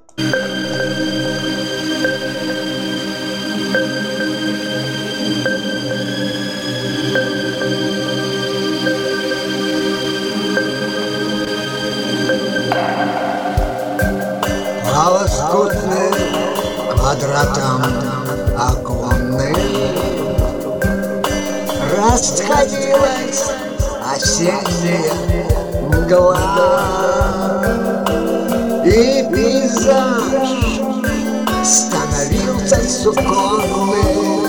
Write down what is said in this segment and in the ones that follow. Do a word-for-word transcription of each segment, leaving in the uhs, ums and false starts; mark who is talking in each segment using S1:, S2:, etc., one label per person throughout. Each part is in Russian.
S1: По лоскутным квадратам оконным расходилась осенняя мгла, и пейзаж становился суконным.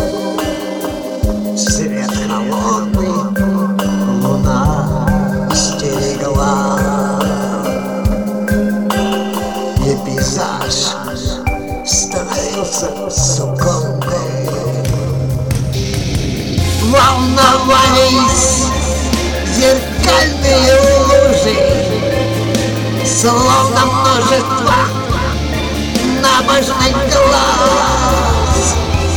S1: Свет холодный луна стерегла, и пейзаж становился суконным. Волновались зеркальные лужи, словно множество набожных глаз.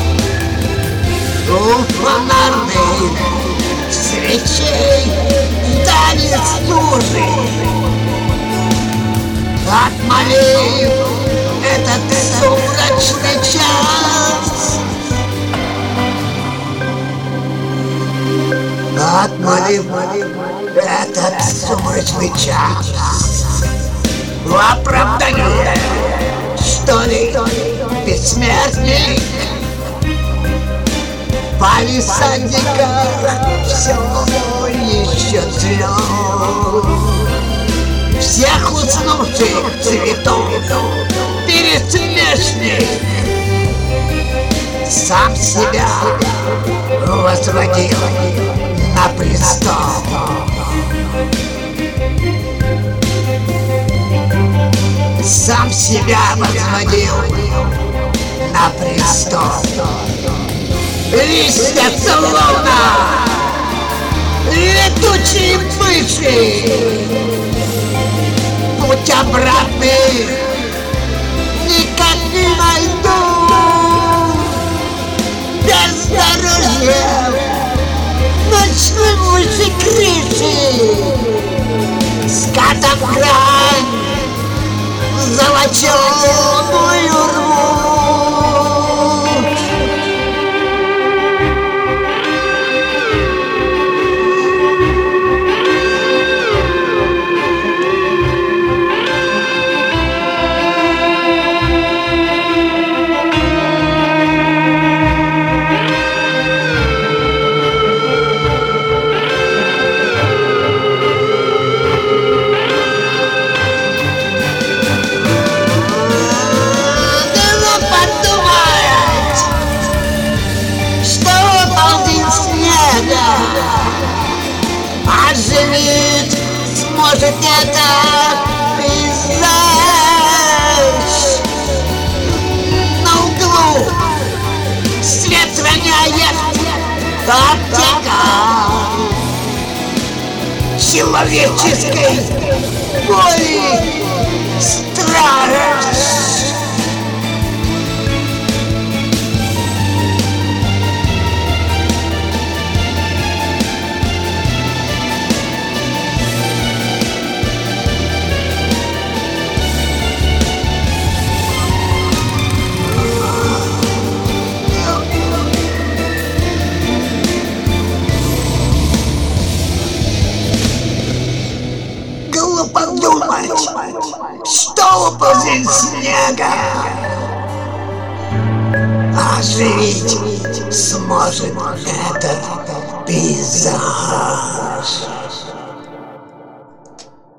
S1: У фонарных свечей дали стужи, отмолив этот сумрачный час. Отмолив этот сумрачный час в оправдание, что ли, бессмертный. В палисадниках все еще цвет всех уснувших цветов пересмешник. Сам себя возводил на престол. Сам себя возводил на престол. Листья словно летучие мыши, путь обратный никак не найду. Бездорожье ночной выше крыши, скатом грань золоченую рвут. Оживить сможет этот пейзаж. На углу свет роняет аптека человеческой боли страж. Подумать, что упал снега, оживить сможет этот пейзаж.